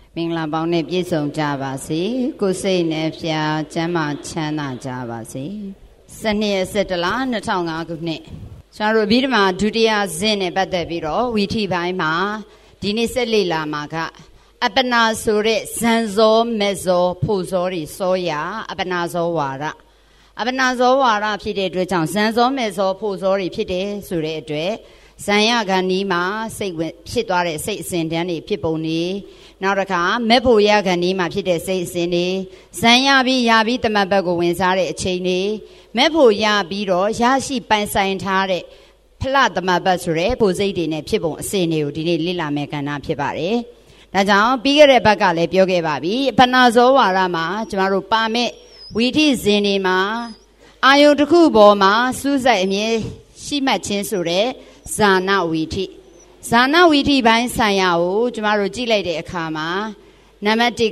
မင်္ဂလာပေါင်းနဲ့ပြည့်စုံကြပါစေကိုယ်စိတ်နဲ့ဖျားကျမ်းမာချမ်းသာကြပါစေ12/17 လ 2005 ခုနှစ်ကျွန်တော်တို့ဗိဓမာဒုတိယဇင်းနဲ့ပတ်သက်ပြီးတော့ဝီထိပိုင်းမှာဒီနေ့ဆက်လေ့လာမှာကအပ္ပနာဆိုတဲ့ဇန်ဇောမေဇောဖို့ဇောတွေစောရအပ္ပနာဇောဝါဒအပ္ပနာဇောဝါဒဖြစ်တဲ့အတွက်ကြောင့်ဇန်ဇောမေဇောဖို့ဇောတွေဖြစ်တယ်ဆိုတဲ့အတွက်ဇံရခန္ဒီမှာစိတ်ဝင်ဖြစ်သွားတဲ့စိတ်အစဉ်တန်းတွေဖြစ်ပုံနေနောက်တစ်ခါမေဖို့ရခန္ဒီမှာဖြစ်တဲ့စိတ်အစဉ်တွေဇံရပြီးတမတ်ဘက်ကိုဝင်စားတဲ့အချိန်တွေမေဖို့ရပြီးတော့ရရှိပိုင်ဆိုင်ထားတဲ့ဖလတမတ်ဘက်ဆိုတဲ့ပုံစိတ်တွေနဲ့ဖြစ်ပုံအစဉ်တွေကိုဒီနေ့လေ့လာမယ်ကဏ္ဍဖြစ်ပါတယ်ဒါကြောင့်ပြီးခဲ့တဲ့ဘက်ကလည်းပြောခဲ့ပါပြီအပ္ပနာဇောဝါဒမှာကျမတို့ပါမဲ့ဝီထိဇင်တွေမှာအာယုတစ်ခုပေါ်မှာစူးစိုက်အမြဲရှိမှတ်ခြင်းဆိုတဲ့ဇာနာဝီထိပိုင်းဆိုင်ရာကိုကျမတို့ကြည့်လိုက်တဲ့အခါမှာနံပါတ်1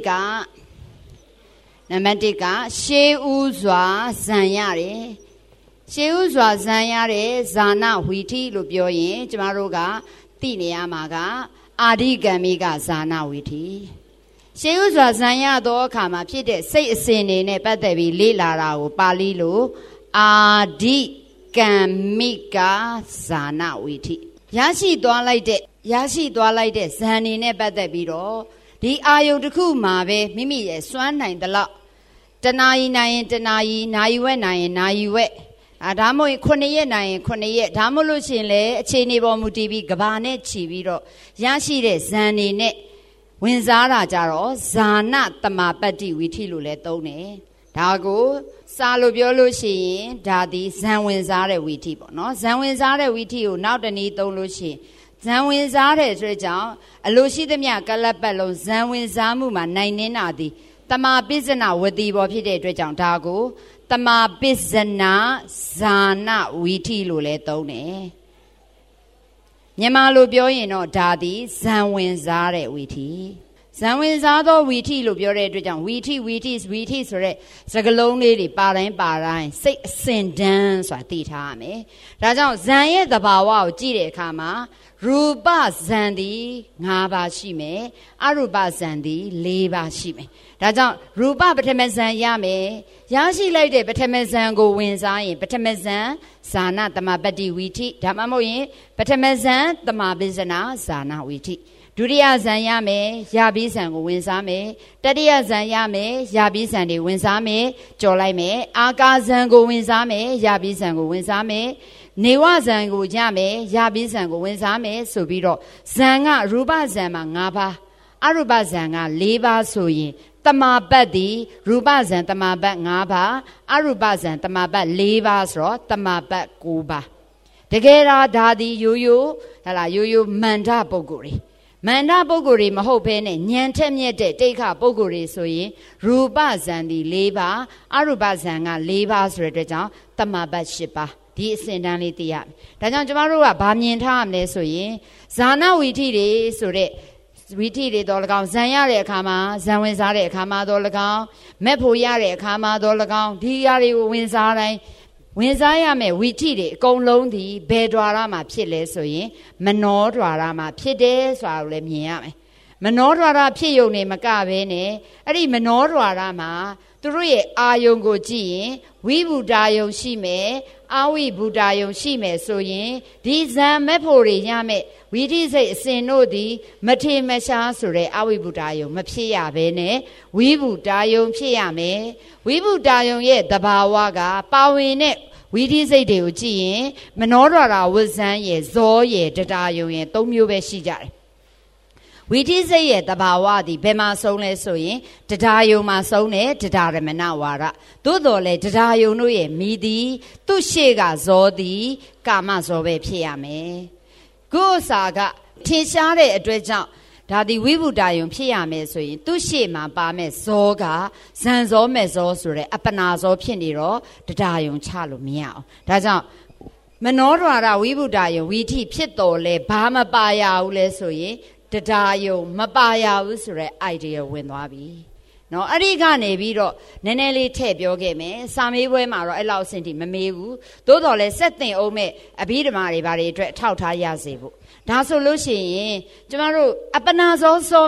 ကရှေးဥစွာဇံရတယ်ရှေးဥစွာဇံရတဲ့ဇာနာဝီထိလို့ပြောရင်ကျမတို့ကသိနေရမှာကအာဓိကံမိကဇာနာဝီထိရှေးဥစွာဇံရသောအခါမှာဖြစ်တဲ့စိတ်အစဉ်တွေနဲ့ပတ်သက်ပြီးလေ့လာတာကိုပါဠိလိုအာဓိကံမိကဇာနာဝီထိရရှိသွားလိုက်တဲ့ဇန်နေနဲ့ပတ်သက်ပြီးတော့ဒီအာယုတစ်ခုမှာပဲမိမိရဲ့စွမ်းနိုင်သလောက်တနာရီနိုင်ရင်တနာရီနာရီဝက်နိုင်ရင်နာရီဝက်ဒါမှမဟုတ်9ရက်နိုင်ရင်9ရက်ဒါမှမဟုတ်လို့ရှိရင်လည်းအခြေအနေပေါ်မူတည်ပြီးကဘာနဲ့ခြီးပြီးတော့ရရှိတဲ့ဇန်နေနဲ့ဝင်စားတာကြတော့ဇာနာတမပတ္တိဝီထိလို့လည်းသုံးတယ်ဒါကိုစာလို့ပြောလို့ရှိရင်ဒါဒီဇံဝင်စားတဲ့ဝီထိပေါ့နော်ဇံဝင်စားတဲ့ဝီထိကိုနောက်တနည်းသုံးလို့ရှိရင်ဇံဝင်စားတဲ့ဆိုတဲ့ကြောင့်အလိုရှိသမျှကလပ်ပတ်လုံးဇံဝင်စားမှုမှာနိုင်နေတာဒီတမာပစ္စနဝတိဘောဖြစ်တဲ့အတွက်ကြောင့်ဒါကိုတမာပစ္စနာဇာနာဝီထိလို့လည်းသုံးတယ်မြန်မာလိုပြောရင်တော့ဒါဒီဇံဝင်စားတဲ့ဝီထိဇံဝင်စားသောဝီထိလို့ပြောတဲ့အတွက်ကြောင့်ဝီထိဆိုတဲ့စကားလုံးလေးတွေပါတိုင်းစိတ်အစဉ်တန်းဆိုတာသိထားရမယ်ဒါကြောင့်ဇံရဲ့သဘာဝကိုကြည့်တဲ့အခါမှာရူပဇံသည်5ပါးရှိမယ်အရူပဇံသည်4ပါးရှိမယ်ဒါကြောင့်ရူပပထမဇံရမယ်ရရှိလိုက်တဲ့ပထမဇံကိုဝင်စားရင်ပထမဇံဇာနာတမပတ္တိဝီထိဒါမှမဟုတ်ရင်ပထမဇံတမပစ္စနာဇာနာဝီထိဒုတိယဇံရမယ်ရပြီးဇံကိုဝင်စားမယ်တတိယဇံရမယ်ရပြီးဇံတွေဝင်စားမယ်ကြော်လိုက်မယ်အာကာဇံကိုဝင်စားမယ်ရပြီးဇံကိုဝင်စားမယ်နေဝဇံကိုရမယ်ရပြီးဇံကိုဝင်စားမယ်ဆိုပြီးတော့ဇံကရူပဇံမှာ5ပါးအရူပဇံက4ပါးဆိုရင်တမာပတ်သည်ရူပဇံတမာပတ်5ပါးအရူပဇံတမာပတ်4ပါးဆိုတော့တမာပတ်9ပါးတကယ်ဒါသည်ရိုးရိုးမန္တပုဂ္ဂိုလ်တွေမန္တပုဂ္ဂိုလ်တွေမဟုတ်ဘဲနဲ့ဉာဏ်ထက်မြက်တဲ့တိဋ္ဌပုဂ္ဂိုလ်တွေဆိုရင်ရူပဇံဒီ4ပါးအရူပဇံက4ပါးဆိုတဲ့အတွက်ကြောင့်တမပတ်10ပါးဒီအစဉ်တန်းလေးသိရမယ်ဒါကြောင့်ကျမတို့ကဗာမြင်ထားရမလဲဆိုရင်ဇာနာဝီထိတွေဆိုတဲ့ဝီထိတွေတော့၎င်းဇံရတဲ့အခါမှာဇံဝင်စားတဲ့အခါမှာတော့၎င်းမက်ဖို့ရတဲ့အခါမှာတော့၎င်းဒီຢာတွေကိုဝင်စားတိုင်းဝင်စားရမယ်ဝီထိတွေအကုန်လုံးဒီဘယ် द्वार မှာဖြစ်လဲဆိုရင်မနော द्वार မှာဖြစ်တယ်ဆိုတာကိုလည်းမြင်ရမယ်မနော द्वार ဖြစ်ယုံနေမကဘဲနဲ့အဲ့ဒီမနော द्वार မှာသူတို့ရဲ့အာယုံကိုကြည့်ရင်ဝိဘူတာယုံရှိမယ်အာဝိဘူတာယုံရှိမယ်ဆိုရင်ဒီဇံမက်ဖို့တွေရမယ်ဝီထိစိတ်အစဉ်တို့သည်မထေမရှားဆိုတဲ့အဝိဘူတာယုံမဖြစ်ရဘဲနဲ့ဝိဘူတာယုံဖြစ်ရမယ်ဝိဘူတာယုံရဲ့သဘာဝကပါဝင်တဲ့ဝီထိစိတ်တွေကိုကြည့်ရင်မနောဒရာဝဇံရဲ့ဇောရဲ့တတာယုံရဲ့3မျိုးပဲရှိကြတယ်ဝီထိစိတ်ရဲ့တဘာဝသည်ဘယ်မှာဆုံးလဲဆိုရင်တတာယုံမှာဆုံးတယ်တတာရမဏဝါဒသို့တော်လဲတတာယုံတို့ရဲ့မိသည်သူ့ရှေ့ကဇောသည်ကာမဇောပဲဖြစ်ရမယ်ကိုယ်စာကထင်ရှားတဲ့အတွက်ကြောင့်ဒါဒီဝိဘူတာယုံဖြစ်ရမယ်ဆိုရင်သူ့ရှေ့မှာပါမဲ့ဇောကဇန်ဇောမဲ့ဇောဆိုတဲ့အပ္ပနာဇောဖြစ်နေတော့တတာယုံချလို့မရအောင်ဒါကြောင့်မနောဒရာဝိဘူတာယုံဝီထိဖြစ်တော်လဲဘာမပါရဘူးလဲဆိုရင်တတာယုံမပါရဘူးဆိုတဲ့ idea ဝင်သွားပြီနော်အဲ့ဒီကနေပြီးတော့နည်းနည်းလေးထည့်ပြောခဲ့မယ်စာမေးပွဲမှာတော့အဲ့လောက်အဆင့်ထိမမေးဘူးသို့တော်လဲစက်တင်အောင်မဲ့အဘိဓမ္မာတွေဘာတွေအတွက်အထောက်ထားရစေဖို့ဒါဆိုလို့ရှိရင်ကျမတို့အပ္ပနာဇောစောမဲ့ဝ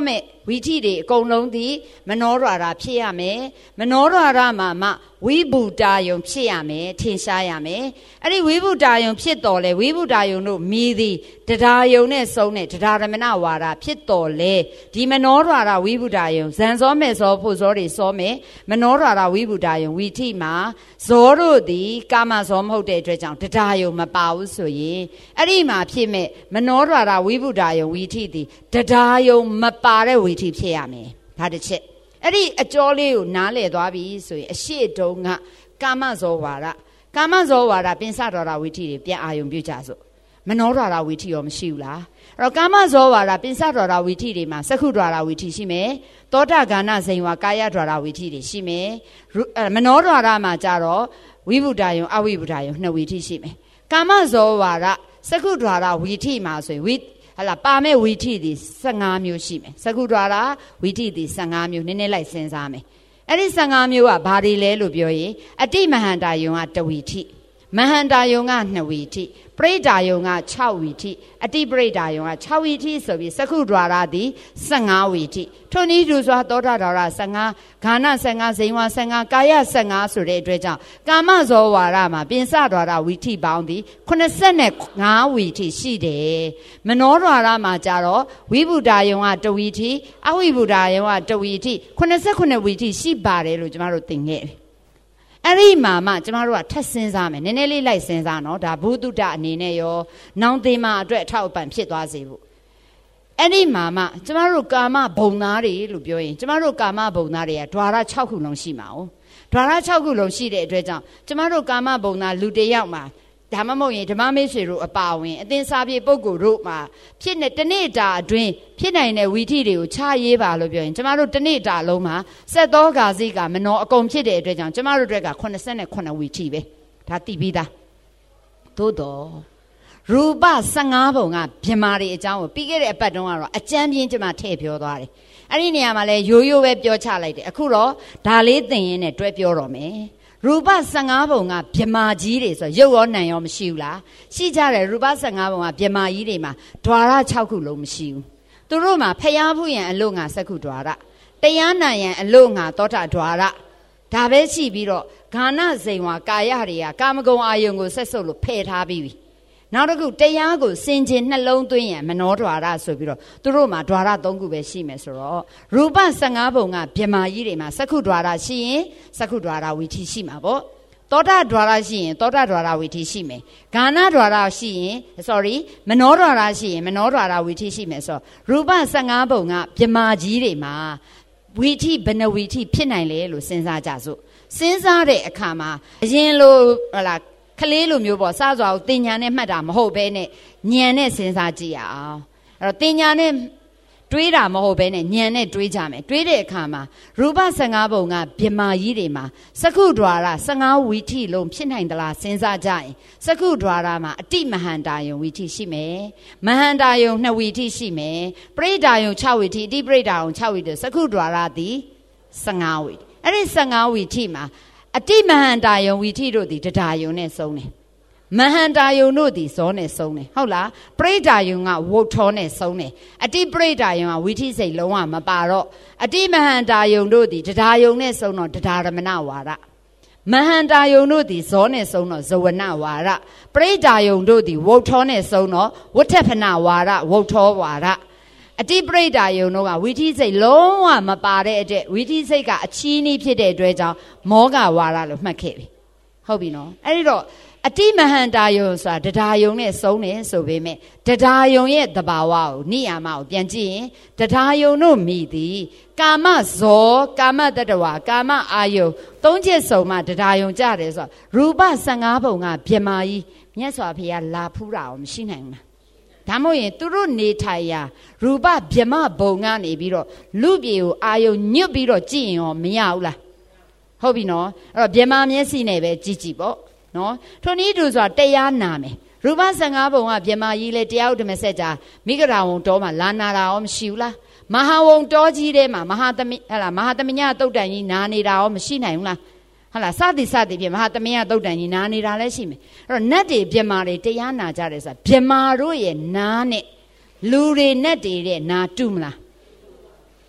ဝီထိတွေအကုန်လုံးဒီမနောဒွါရဖြစ်ရမယ်မနောဒွါရမှာမှဝိဗုဒ္ဓယုံဖြစ်ရမယ်ထင်ရှားရမယ်အဲ့ဒီဝိဗုဒ္ဓယုံဖြစ်တော်လေဝိဗုဒ္ဓယုံတို့မြည်သည်တရားယုံနဲ့ဆုံးတဲ့တရားရမဏဝါဒဖြစ်တော်လေဒီမနောဒွါရဝိဗုဒ္ဓယုံဇန်စောမဲ့စောဖို့စောတွေစောမယ်မနောဒွါရဝိဗုဒ္ဓယုံဝီထိမှာဇောတို့သည်ကာမဇောမဟုတ်တဲ့အတွက်ကြောင့်တရားယုံမပါဘူးဆိုရင်အဲ့ဒီမှာဖြစ်မဲ့မနောဒွါရဝိဗုဒ္ဓယုံဝီထိသည်တရားယုံမပါတဲ့ဝီထိဖြစ်ရမယ်ဒါတစ်ချက်အဲ့ဒီအကျော်လေးကိုနားလည်သွားပြီဆိုရင်အရှိတုံးကကာမဇောဝါဒပင်စဒွါရဝီထိတွေပြန်အာယုံပြုကြစို့မနောဒွါရဝီထိရောမရှိဘူးလားအဲ့တော့ကာမဇောဝါဒပင်စဒွါရဝီထိတွေမှာစက္ခုဒွါရဝီထိရှိမယ်သောတာဂာနဇိန်ဝါကာယဒွါရဝီထိတွေရှိမယ်မနောဒွါရမှာကြတော့ဝိဗုဒ္ဓယုံအဝိဗုဒ္ဓယုံနှစ်ဝီထိရှိမယ်ကာမဇောဝါဒစက္ခုဒွါရဝီထိမှာဆိုရင်ပါမဲ့ဝီထိသည်15မျိုးရှိမယ်စက္ခုဒွါရဝီထိသည်15မျိုးနည်းနည်းလိုက်စဉ်းစားမယ်အဲ့ဒီ15မျိုးကဘာတွေလဲလို့ပြောရင်အတိမဟန္တာယုံက1ဝီထိမဟန္တာယုံက2ဝီထိပရိဒါယုံက6ဝီထိအတိပရိဒါယုံက6ဝီထိဆိုပြီးစက္ခုဒွါရသည်15ဝီထိထိုနည်းတူစွာသောတာဒွါရ15ဂာန15ဇိန်ဝါ15ကာယ15ဆိုတဲ့အတွက်ကြောင့်ကာမဇောဝါဒမှာပင်စဒွါရဝီထိပေါင်းသည်85ဝီထိရှိတယ်မနောဒွါရမှာကြတော့ဝိဗုဒ္ဓယုံက1ဝီထိအဝိဗုဒ္ဓယုံက1ဝီထိ89ဝီထိရှိပါတယ်လို့ကျွန်တော်တို့သင်ခဲ့တယ်အဲ့ဒီမှာမှကျမတို့ကထပ်စဉ်းစားမယ်နည်းနည်းလေးလိုက်စဉ်းစားနော်ဒါဘုဒ္ဓတအနေနဲ့ရောနောင်သင်မှာအတွက်အထောက်အပံ့ဖြစ်သွားစေဖို့အဲ့ဒီမှာမှကျမတို့ကာမဘုံသားတွေလို့ပြောရင်ကျမတို့ကာမဘုံသားတွေကဓွာရ6ခုလုံးရှိမှာ哦ဓွာရ6ခုလုံးရှိတဲ့အတွက်ကြောင့်ကျမတို့ကာမဘုံသားလူတစ်ယောက်မှာဒါမှမဟုတ်ရင်ဓမ္မမိတ်ဆွေတို့အပါဝင်အသင်္စာပြေပုဂ္ဂိုလ်တို့မှာဖြစ်နေတနေ့တာအတွင်းဖြစ်နိုင်တဲ့ဝီထိတွေကိုခြားရေးပါလို့ပြောရင်ကျမတို့တနေ့တာလုံးမှာစက်သောဂါစိကမနောအကုန်ဖြစ်တဲ့အတွက်ကြောင့်ကျမတို့တွေက89ဝီထိပဲဒါသိပြီးသားသို့တော့ရူပ15ပုံကမြမာတွေအကြောင်းကိုပြီးခဲ့တဲ့အပတ်တုန်းကတော့အကျမ်းပြင်းကျမထည့်ပြောသွားတယ်အဲ့ဒီနေရာမှာလဲရိုးရိုးပဲပြောချလိုက်တယ်အခုတော့ဒါလေးသင်ရင်းနဲ့တွဲပြောတော့မယ်ရူပ15ပုံကမြမာကြီးတွေဆိုရုပ်ရောနာမ်ရောမရှိဘူးလားရှိကြတယ်ရူပ15ပုံကမြမာကြီးတွေမှာဓွာရ6ခုလုံးမရှိဘူးသူတို့မှာဖျားဖူးရန်အလို့ငါစက္ခုဓွာရတရားနာရန်အလို့ငါသောတာဓွာရဒါပဲရှိပြီးတော့ဂာနဇိန်ဝါကာယတွေကကာမဂုဏ်အာယုံကိုဆက်ဆုပ်လို့ဖယ်ထားပြီးပြီနောက်တစ်ခုတရားကိုစင်ကျင်နှလုံးသွင်းရန်မနောဓွာရဆိုပြီးတော့သူတို့မှာဓွာရ3ခုပဲရှိမယ်ဆိုတော့ရူပ15ပုံကမြမာကြီးတွေမှာစက္ခုဓွာရရှိရင်စက္ခုဓွာရဝီထိရှိမှာပေါ့သောတာဓွာရရှိရင်သောတာဓွာရဝီထိရှိမယ်ဂာနဓွာရရှိရင်မနောဓွာရရှိရင်မနောဓွာရဝီထိရှိမယ်ဆိုတော့ရူပ15ပုံကမြမာကြီးတွေမှာဝီထိဘယ်နှဝီထိဖြစ်နိုင်လဲလို့စဉ်းစားကြစို့စဉ်းစားတဲ့အခါမှာအရင်လိုကလေးလိုမျိုးပေါ့စားစွာကိုတင်ညာနဲ့မှတ်တာမဟုတ်ဘဲနဲ့ညံနဲ့စဉ်းစားကြည့်ရအောင်အဲ့တော့တင်ညာနဲ့တွေးတာမဟုတ်ဘဲနဲ့ညံနဲ့တွေးကြမယ်တွေးတဲ့အခါမှာရူပ15ပုံကမြမာကြီးတွေမှာစက္ခုဓွာရ15ဝီထိလုံးဖြစ်နိုင်သလားစဉ်းစားကြရင်စက္ခုဓွာရမှာအတိမဟန္တာယုံဝီထိရှိမယ်မဟန္တာယုံ2ဝီထိရှိမယ်ပရိဒါယုံ6ဝီထိအတိပရိဒါယုံ6ဝီထိစက္ခုဓွာရသည်15ဝီအဲ့ဒီ15ဝီထိမှာအတိမဟန္တာယုံဝီထိတို့သည်တရားယုံနဲ့ဆုံးတယ်မဟန္တာယုံတို့သည်ဇောနဲ့ဆုံးတယ်ဟုတ်လားပရိဒါယုံကဝုတ်ထောနဲ့ဆုံးတယ်အတိပရိဒါယုံကဝီထိစိတ်လုံးဝမပါတော့အတိမဟန္တာယုံတို့သည်တရားယုံနဲ့ဆုံးတော့တရားရမဏဝါဒမဟန္တာယုံတို့သည်ဇောနဲ့ဆုံးတော့ဇဝနဝါဒပရိဒါယုံတို့သည်ဝုတ်ထောနဲ့ဆုံးတော့ဝဋ္ဌဖနဝါဒဝုတ်ထောဝါဒအတိပရိဒါယုံတို့ကဝီထိစိတ်လုံးဝမပါတဲ့အတွက်ဝီထိစိတ်ကအချီးနှီးဖြစ်တဲ့အတွက်ကြောင့်မောဂဝါဒလို့မှတ်ခဲ့ပြီဟုတ်ပြီနော်အဲ့ဒီတော့အတိမဟန္တာယုံဆိုတာတရားယုံနဲ့ဆုံးတယ်ဆိုပေမဲ့တရားယုံရဲ့သဘာဝကိုနိယာမကိုပြန်ကြည့်ရင်တရားယုံတို့မိသည်ကာမဇောကာမတတဝါကာမအာယုံ3ချက်စုံမှတရားယုံကြတယ်ဆိုတော့ရူပ15ပုံကမြမာကြီးမြတ်စွာဘုရားလာဖူးတာအောင်မရှိနိုင်ဘူးဒါမှမဟုတ်ရင်သူတို့နေထိုင်ရာရူပဗြဟ္မဘုံကနေပြီးတော့လူပြေကိုအာယုံညွတ်ပြီးတော့ကြည့်ရင်ရောမရဘူးလားဟုတ်ပြီနော်အဲ့တော့ဗြဟ္မမျက်စိနဲ့ပဲကြည့်ကြည့်ပေါ့နော်ထိုနည်းတူဆိုတာတရားနာမယ်ရူပ15ပုံကဗြဟ္မကြီးလေတရားဥဒ္ဓမဆက်ကြမိဂရာဝံတောမှာလာနာတာရောမရှိဘူးလားမဟာဝံတောကြီးထဲမှာမဟာသမညတုတ်တန်ကြီးနာနေတာရောမရှိနိုင်ဘူးလားဟုတ်လားစသည်ဖြင့်မဟာသမယသုတ်တန်ကြီးနာနေတာလည်းရှိမယ်အဲ့တော့နတ်တွေဗြဟ္မာတွေတရားနာကြတယ်ဆိုတာဗြဟ္မာတို့ရဲ့နာနဲ့လူတွေနတ်တွေတဲ့နာတူမလား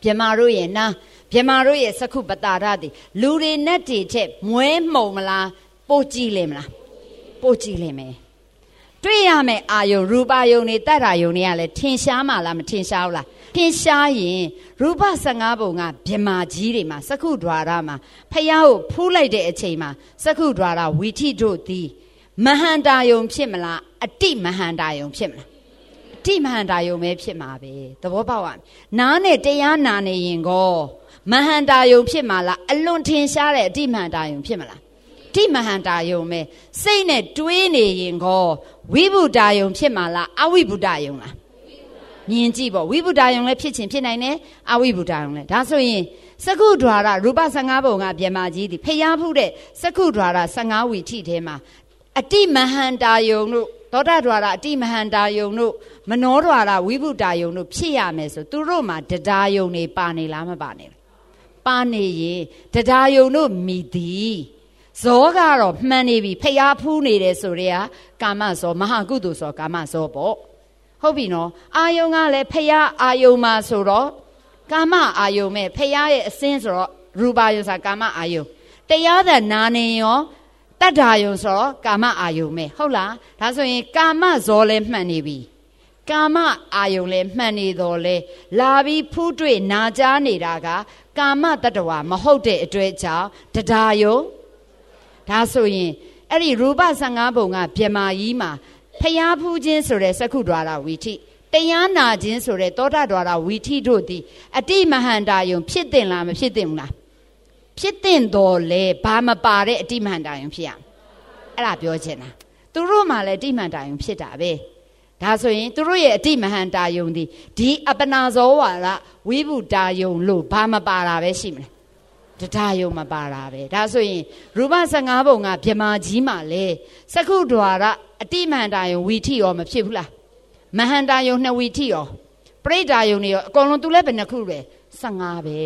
ပြမတို့ရဲ့နာပြမတို့ရဲ့စက္ခုပတာရသည်လူတွေနဲ့တည်ချက်မွဲမှုံမလားပို့ကြည့်လိမ့်မလားပို့ကြည့်လိမ့်မယ်တွေ့ရမယ်အာယုံရူပယုံတွေတတ္ထာယုံတွေကလည်းထင်ရှားမှလားမထင်ရှားဘူးလားထင်ရှားရင်ရူပ15ပုံကဗြမာကြီးတွေမှာစက္ခုဒွါရမှာဖယားကိုဖူးလိုက်တဲ့အချိန်မှာစက္ခုဒွါရဝီထိတို့သည်မဟန္တာယုံဖြစ်မလားအတိမဟန္တာယုံဖြစ်မလားအတိမဟန္တာယုံပဲဖြစ်မှာပဲသဘောပေါက်ရမယ်နားနဲ့တရားနာနေရင်ကောမဟန္တာယုံဖြစ်မှာလားအလွန်ထင်ရှားတဲ့အတိမဟန္တာယုံဖြစ်မလားတိမဟန္တာယုံပဲစိတ်နဲ့တွေးနေရင်ကောဝိဗုဒ္ဓယုံဖြစ်မှာလားအဝိဗုဒ္ဓယုံလားမြင်ကြည့်ပေါ့ဝိဗုဒ္ဓယုံလည်းဖြစ်ချင်းဖြစ်နိုင်တယ်အဝိဗုဒ္ဓယုံလည်းဒါဆိုရင်စက္ခုဒွါရရူပ15ပုံကဗြမာကြီးသည်ဖျားဖူးတဲ့စက္ခုဒွါရ15ဝီထိထဲမှာအတိမဟန္တာယုံတို့သောတာဒွါရအတိမဟန္တာယုံတို့မနောဒွါရဝိဗုဒ္ဓယုံတို့ဖြစ်ရမယ်ဆိုသူတို့မှာတရားယုံတွေပါနေလားမပါနေလားပါနေရင်တရားယုံတို့မိသည်ဇောကတော့မှန်နေပြီဖျားဖူးနေတယ်ဆိုရဲကာမဇောမဟာကုသိုလ်ဇောကာမဇောပေါ့ဟုတ်ပြီနော်အာယုံကလည်းဖျားအာယုံမှာဆိုတော့ကာမအာယုံမဲ့ဖျားရဲ့အစင်းဆိုတော့ရူပယုံဆိုကာမအာယုံတရားသာနာနေရောတတ္ထာယုံဆိုတော့ကာမအာယုံမဲ့ဟုတ်လားဒါဆိုရင်ကာမဇောလည်းမှန်နေပြီကာမအာယုံလည်းမှန်နေတော့လေလာပြီးဖူးတွေ့နာကြားနေတာကကာမတတ္တဝါမဟုတ်တဲ့အတွက်ကြောင့်တရားယုံဒါဆိုရင်အဲ့ဒီရူပ15ပုံကဗြမာကြီးမှာဖျားဖူးခြင်းဆိုတဲ့စက္ခုဒွါရဝီထိတရားနာခြင်းဆိုတဲ့သောတာဒွါရဝီထိတို့သည်အတိမဟန္တာယုံဖြစ်တင်လားမဖြစ်တင်ဘူးလားဖြစ်တင်တော်လေဘာမပါတဲ့အတိမဟန္တာယုံဖြစ်ရအဲ့ဒါပြောချင်တာသူတို့မှလည်းအတိမဟန္တာယုံဖြစ်တာပဲဒါဆိုရင်သူတို့ရဲ့အတိမဟန္တာယုံသည်ဒီအပနာဇောဝါဒဝိဗုဒ္ဓယုံလို့ဘာမပါတာပဲရှိမလားတရားယုံမပါတာပဲဒါဆိုရင်ရူပ15ပုံကဗြမာကြီးမှလေစက္ခုဒွါရအတိမဟန္တာယုံဝီထိရောမဖြစ်ဘူးလားမဟန္တာယုံ2ဝီထိရောပရိဒါယုံတွေရောအကုန်လုံးသူလည်းဘယ်နှခုပဲ15ပဲ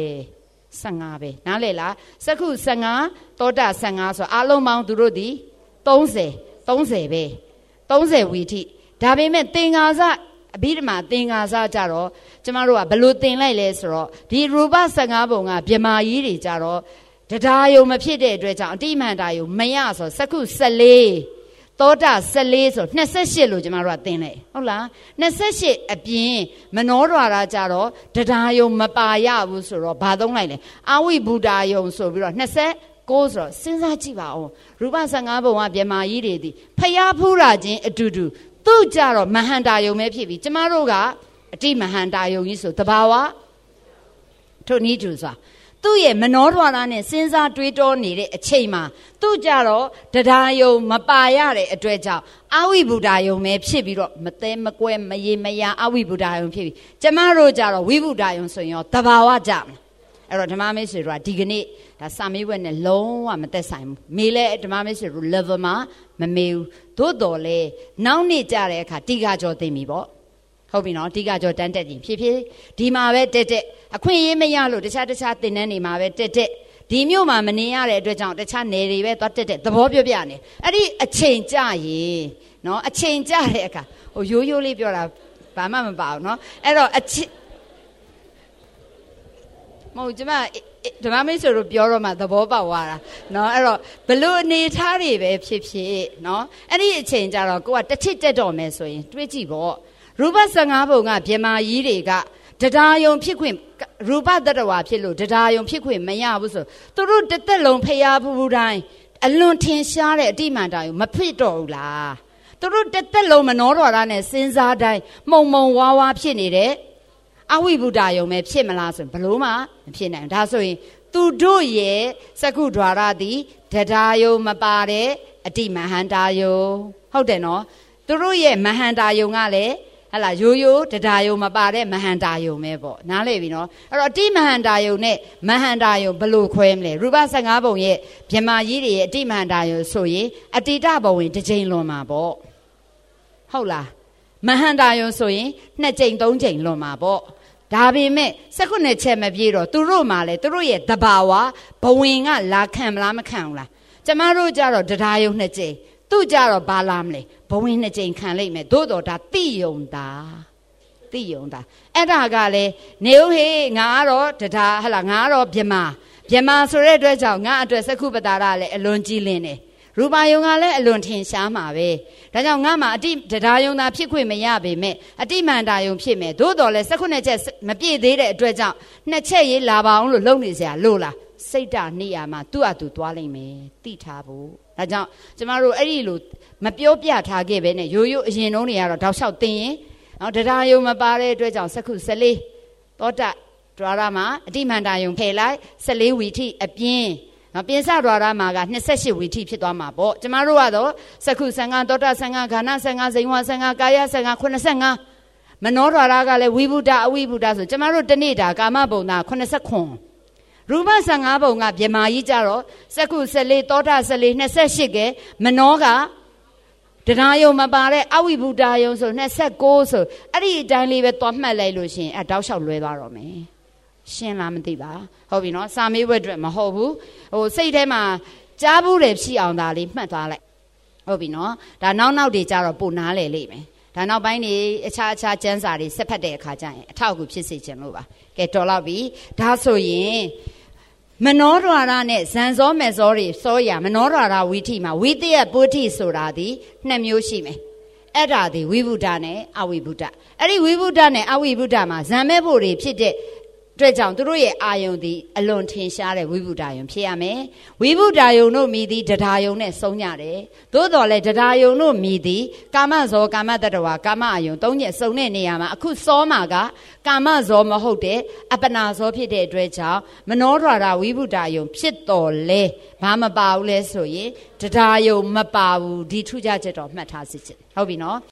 15ပဲနားလေလားစက္ခု15သောတာ15ဆိုအားလုံးပေါင်းသူတို့ဒီ30ပဲ30ဝီထိဒါပေမဲ့သင်္ဃာစအဘိဓမ္မာသင်္ဃာစကြတော့ကျမတို့ကဘယ်လိုသင်လိုက်လဲဆိုတော့ဒီရူပ15ပုံကဗြမာကြီးတွေကြတော့တရားယုံမဖြစ်တဲ့အတွက်ကြောင့်အတိမဟန္တာယုံမရဆိုစက္ခု14သောတာ14ဆို28လို့ကျမတို့ကသင်လိုက်ဟုတ်လား28အပြင်မနောဒွါရကြတော့တရားယုံမပါရဘူးဆိုတော့ဘာသုံးလိုက်လဲအဝိဗုဒ္ဓယုံဆိုပြီးတော့29ဆိုတော့စဉ်းစားကြည့်ပါဦးရူပ15ပုံကဗြမာကြီးတွေဒီဖျားဖူးတာချင်းအတူတူသူ့ကြတော့မဟန္တာယုံပဲဖြစ်ပြီကျမတို့ကအတိမဟန္တာယုံကြီးဆိုတဘာဝထို့နည်းတူစွာသူ့ရဲ့မနောဒွါရနဲ့စဉ်းစားတွေးတောနေတဲ့အချိန်မှာသူ့ကြတော့တရားယုံမပါရတဲ့အတွက်ကြောင့်အဝိဗုဒ္ဓယုံပဲဖြစ်ပြီးတော့မသေးမကွဲမရေမရာအဝိဗုဒ္ဓယုံဖြစ်ပြီကျမတို့ကြတော့ဝိဗုဒ္ဓယုံဆိုရင်ရောတဘာဝကြမှာအဲ့တော့ဓမ္မမိတ်ဆွေတို့ကဒီကနေ့ဒါစာမေးပွဲနဲ့လုံးဝမသက်ဆိုင်ဘူးမေးလဲဓမ္မမိတ်ဆွေတို့ level မှာမမေးဘူးသို့တော်လဲနောက်နေ့ကြတဲ့အခါတိကကြောသိပြီပေါ့ဟုတ်ပြီနော်တိကကြောတန်းတက်ကြည့်ဖြည်းဖြည်းဒီမှာပဲတက်အခွင့်အရေးမရလို့တခြားသင်တန်းတွေမှာပဲတက်ဒီမြို့မှာမနေရတဲ့အတွက်ကြောင့်တခြားနယ်တွေပဲသွားတက်သဘောပြပြနေအဲ့ဒီအချိန်ကြရင်နော်အချိန်ကြတဲ့အခါဟိုရိုးလေးပြောတာဘာမှမပါဘူးနော်အဲ့တော့အချိန်မဟုတ်ကျမဓမ္မမိတ်ဆွေတို့ပြောတော့မှသဘောပေါက်သွားတာနော်အဲ့တော့ဘလို့အနေထားတွေပဲဖြစ်နော်အဲ့ဒီအချိန်ကြတော့ကိုကတစ်ထစ်တက်တော့မယ်ဆိုရင်တွေးကြည့်ပေါ့ရူပ15ပုံကဗြမာကြီးတွေကတရားယုံဖြစ်ခွင့်ရူပတတ္တဝါဖြစ်လို့တရားယုံဖြစ်ခွင့်မရဘူးဆိုသူတို့တစ်သက်လုံးဖျားဖူးတိုင်းအလွန်ထင်ရှားတဲ့အတိမန္တယုံမဖြစ်တော့ဘူးလားသူတို့တစ်သက်လုံးမနောဒွါရနဲ့စဉ်းစားတိုင်းမှုံဝါဖြစ်နေတဲ့အဝိဗုဒ္ဓယုံပဲဖြစ်မလားဆိုရင်ဘလို့မှမဖြစ်နိုင်ဘူးဒါဆိုရင်သူတို့ရဲ့စက္ခုဒွါရသည်တရားယုံမပါတဲ့အတိမဟန္တာယုံဟုတ်တယ်နော်သူတို့ရဲ့မဟန္တာယုံကလည်းဟလာရိုးတရားယုံမပါတဲ့မဟန္တာယုံပဲပေါ့နားလည်ပြီနော်အဲ့တော့အတိမဟန္တာယုံနဲ့မဟန္တာယုံဘလို့ခွဲမလဲရူပ15ပုံရဲ့ဗြမာကြီးတွေရဲ့အတိမဟန္တာယုံဆိုရင်အတိတဘဝင်တစ်ချိန်လွန်မှာပေါ့ဟုတ်လားမဟန္တာယုံဆိုရင်2ချိန်3ချိန်လွန်မှာပေါ့ဒါပေမဲ့19ချက်မပြည့်တော့သူတို့မှလည်းသူတို့ရဲ့တဘာဝဘဝင်ကလာခံမလားမခံဘူးလားကျမတို့ကြတော့တရားယုံ2ချိန်သူကြတော့ဘာလာမလဲဘဝင်2ချိန်ခံလိုက်မယ်သို့တော်ဒါတိယုံတာတသိယုံတာအဲ့ဒါကလေနေဦးဟေးငါကတော့တရားဟလာငါကတော့မြမဆိုတဲ့အတွက်ကြောင့်ငါအတွက်စက္ခုပတာရလည်းအလွန်ကြီးလင်းတယ်ရူပါယုံကလည်းအလွန်ထင်ရှားမှာပဲဒါကြောင့်ငါမှာအတိတရားယုံသာဖြစ်ခွင့်မရပေမဲ့အတိမန္တာယုံဖြစ်မယ်သို့တော်လည်းစက္ခုနှစ်ချက်မပြည့်သေးတဲ့အတွက်ကြောင့်နှစ်ချက်ရေးလာပါအောင်လို့လုပ်နေစရာလို့လားစိတ်ဓာတ်နေရာမှာသူ့အတူသွားလိမ့်မယ်သိထားဖို့ဒါကြောင့်ကျမတို့အဲ့ဒီလိုမပြောပြထားခဲ့ပဲနဲ့ရိုးအရင်တုန်းတွေကတော့တောက်လျှောက်သိရင်နော်တရားယုံမပါတဲ့အတွက်ကြောင့်စက္ခု14သောတဒွါရမှာအတိမန္တာယုံဖယ်လိုက်14ဝီထိအပြင်းနော်ပြင်စဒွါရမှာက28ဝီထိဖြစ်သွားမှာပေါ့ကျမတို့ကတော့စက္ခု15သောတ15ခန္ဓာ15ဇိမ်ဝ15ကာယ15 85မနောဒွါရကလည်းဝိဗုဒ္ဓအဝိဗုဒ္ဓဆိုကျမတို့တနေ့တာကာမဘုံသား89ရူပ15ဘုံကဗြဟ္မာကြီးကြတော့စက္ခု14သောတ14 28ကဲမနောကတရားယုံမပါတဲ့အဝိဗုဒ္ဓယုံဆို29ဆိုအဲ့ဒီအတိုင်းလေးပဲသွားမှတ်လိုက်လို့ရှင်အဲ့တောက်လျှောက်လွဲသွားတော့မယ်ရှင်းလားမသိပါဟုတ်ပြီနော်စာမေးပွဲအတွက်မဟုတ်ဘူးဟိုစိတ်ထဲမှာကြားဘူးတယ်ဖြစ်အောင်ဒါလေးမှတ်သွားလိုက်ဟုတ်ပြီနော်ဒါနောက်တွေကြတော့ပိုနားလေလိမ့်မယ်ဒါနောက်ပိုင်းနေအခြားကျမ်းစာတွေဆက်ဖတ်တဲ့အခါကျရင်အထောက်အကူဖြစ်စေခြင်းလို့ပါကဲတော်တော့ပြီဒါဆိုရင်မနောဒွါရနဲ့ဇန်စောမေဇောတွေစောရမနောဒွါရဝိထိမှာဝိတယပုဋ္ဌိဆိုတာဒီနှစ်မျိုးရှိမယ်အဲ့ဒါဒီဝိဗုဒ္ဓနဲ့အဝိဗုဒ္ဓအဲ့ဒီဝိဗုဒ္ဓနဲ့အဝိဗုဒ္ဓမှာဇန်မဲ့ဖို့တွေဖြစ်တဲ့အတွက်ကြောင့်သူတို့ရဲ့အာယုံဒီအလွန်ထင်ရှားတဲ့ဝိဗုဒ္ဓယုံဖြစ်ရမယ်ဝိဗုဒ္ဓယုံတို့မြည်သည်တရားယုံနဲ့ဆုံးကြတယ်သို့တော်လည်းတရားယုံတို့မြည်သည်ကာမဇောကာမတတဝါကာမအယုံ၃ချက်စုံတဲ့နေရာမှာအခုစောမှာကကာမဇောမဟုတ်တဲ့အပနာဇောဖြစ်တဲ့အတွက်ကြောင့်မနောဒွါရဝိဗုဒ္ဓယုံဖြစ်တော်လဲဘာမပါဘူးလဲဆိုရင်တရားယုံမပါဘူးဒီထူးခြားချက်တော့မှတ်ထားစေချင်ဟုတ်ပြီနော်